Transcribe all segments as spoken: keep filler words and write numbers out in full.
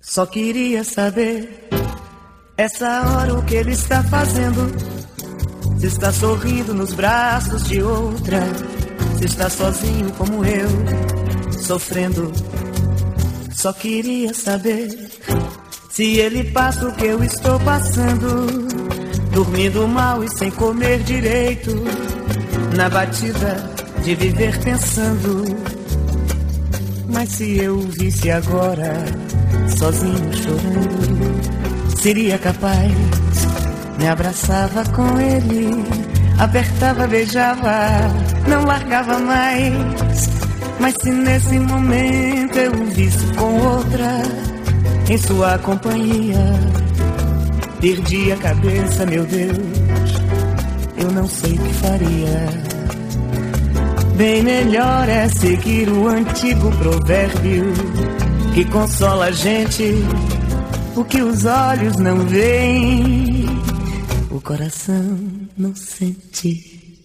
Só queria saber, essa hora o que ele está fazendo. Se está sorrindo nos braços de outra, se está sozinho como eu, sofrendo. Só queria saber se ele passa o que eu estou passando, dormindo mal e sem comer direito, na batida de viver pensando. Mas se eu o visse agora, sozinho chorando, seria capaz, me abraçava com ele, apertava, beijava, não largava mais. Mas se nesse momento eu o visse com outra, em sua companhia, perdi a cabeça, meu Deus, eu não sei o que faria. Bem melhor é seguir o antigo provérbio que consola a gente, o que os olhos não veem, o coração não sente.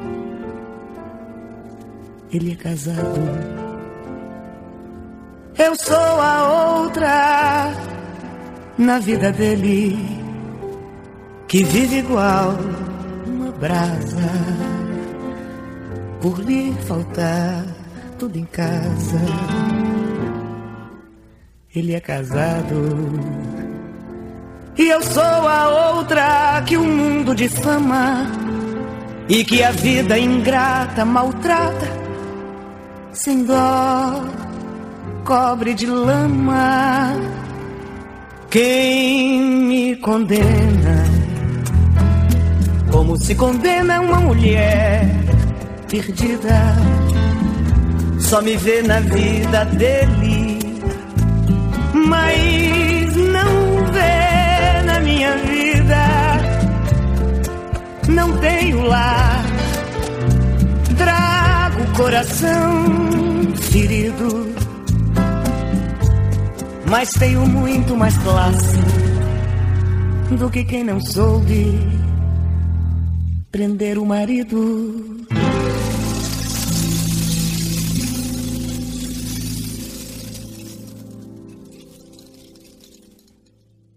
Ele é casado, eu sou a outra na vida dele, que vive igual uma brasa, por lhe faltar tudo em casa. Ele é casado e eu sou a outra que o mundo difama e que a vida ingrata maltrata, sem dó, cobre de lama. Quem me condena, como se condena uma mulher perdida, só me vê na vida dele, mas não vê na minha vida. Não tenho lar, trago o coração ferido, mas tenho muito mais classe do que quem não soube prender o marido.